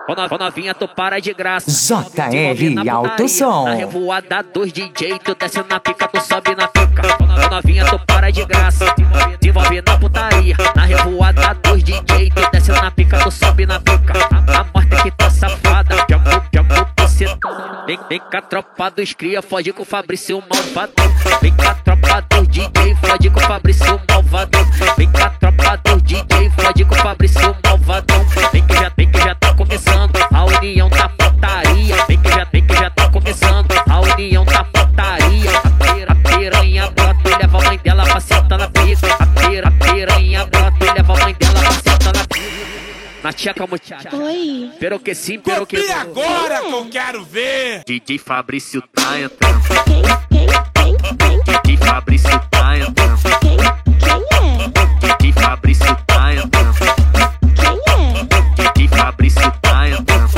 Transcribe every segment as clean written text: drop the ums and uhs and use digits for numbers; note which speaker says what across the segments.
Speaker 1: Ô novinha, tu para de graça.
Speaker 2: JR Alto Som.
Speaker 1: Na revoada dos DJ, tu desce na pica, tu sobe na pica. Ô novinha, tu para de graça. Te envolve na putaria. Na revoada dos DJ, tu desce na pica, tu sobe na pica. A morte que tá safada, jambu bucetão. Vem com a tropa dos cria, foge com o Fabrício malvadão. Vem com a tropa dos DJ, foge com o Fabrício malvadão. Vem com a tropa dos DJ, foge com o Fabrício malvadão. Vem que já tá começando a união da putaria. Vem que já tá começando a união da putaria. A piranha brota e leva a mãe dela pra sentar na pica. A piranha brota e leva a mãe dela pra sentar na pica. Na tcheca, muchacha.
Speaker 3: Oi.
Speaker 1: Pero que sim, pero que
Speaker 4: E agora que eu quero ver.
Speaker 1: DJ Fabrício tá entrando.
Speaker 3: Quem?
Speaker 1: DJ Fabrício tá entrando.
Speaker 3: Quem é?
Speaker 1: DJ Fabrício tá entrando.
Speaker 3: Quem é?
Speaker 1: DJ Fabrício tá entrando.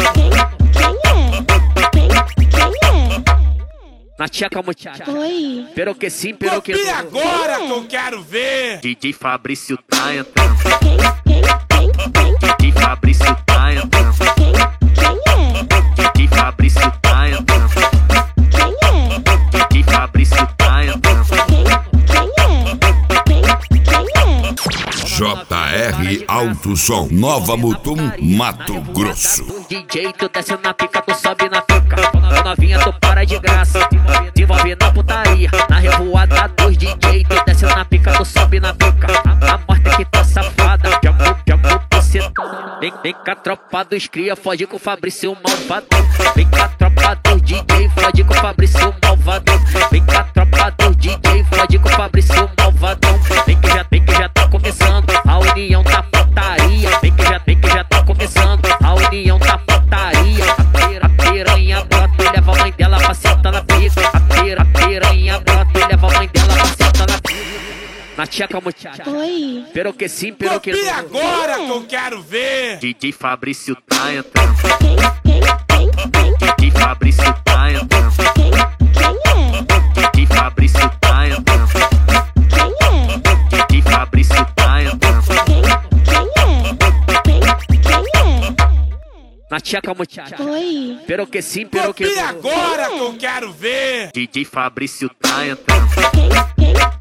Speaker 3: Quem é?
Speaker 1: Na tcheca, muchacha.
Speaker 3: Oi.
Speaker 1: Pero que sim, pero que
Speaker 4: E agora que eu quero ver.
Speaker 1: DJ Fabrício tá entrando.
Speaker 3: Quem?
Speaker 1: DJ Fabrício tá entrando.
Speaker 3: Quem é?
Speaker 1: DJ Fabrício tá entrando.
Speaker 3: Quem é?
Speaker 1: DJ Fabrício tá entrando.
Speaker 5: JR Alto Som, Nova Mutum, Mato Grosso.
Speaker 1: DJ, tu desce na pica, tu sobe na pica. Ô novinha, tu para de graça. Te envolve na putaria. Na revoada dos DJ, tu desce na pica, tu sobe na pica. A morte que tá safada, jambu bucetão. Vem com a tropa dos cria, foge com o Fabrício malvadão. Vem com a tropa dos DJ, foge com o Fabrício malvadão. Vem com a tropa dos DJ, foge com o Fabrício malvadão. Vem que já tá começando a união da putaria. Vem que já tá começando a união da putaria. A piranha brota e leva a mãe dela pra sentar na pica. A piranha brota e leva a mãe dela pra sentar na pica. Na tcheca, muchacha.
Speaker 3: Oi.
Speaker 1: Pero que sim, pero que
Speaker 4: E agora que eu quero ver.
Speaker 1: DJ Fabrício tá entrando.
Speaker 3: Quem?
Speaker 1: DJ Fabrício tá entrando.
Speaker 3: Quem é?
Speaker 1: DJ Fabrício tá entrando.
Speaker 3: Quem é?
Speaker 1: DJ Fabrício tá entrando.
Speaker 3: Quem é?
Speaker 1: Na tcheca, muchacha.
Speaker 3: Oi.
Speaker 1: Pero que sim, pero que
Speaker 4: E agora que eu quero ver.
Speaker 1: DJ Fabrício tá entrando.
Speaker 3: Quem?